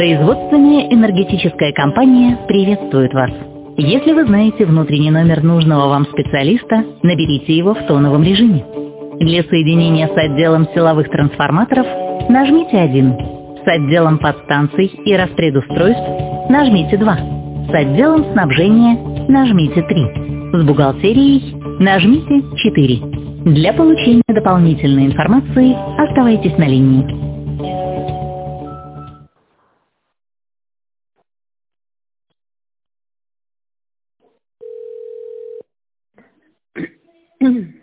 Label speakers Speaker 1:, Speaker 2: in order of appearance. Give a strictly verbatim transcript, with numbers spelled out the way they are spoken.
Speaker 1: Производственная энергетическая компания приветствует вас. Если вы знаете внутренний номер нужного вам специалиста, наберите его в тоновом режиме. Для соединения с отделом силовых трансформаторов нажмите один. С отделом подстанций и распредустройств нажмите два. С отделом снабжения нажмите три. С бухгалтерией нажмите четыре. Для получения дополнительной информации оставайтесь на линии.
Speaker 2: Mm-hmm.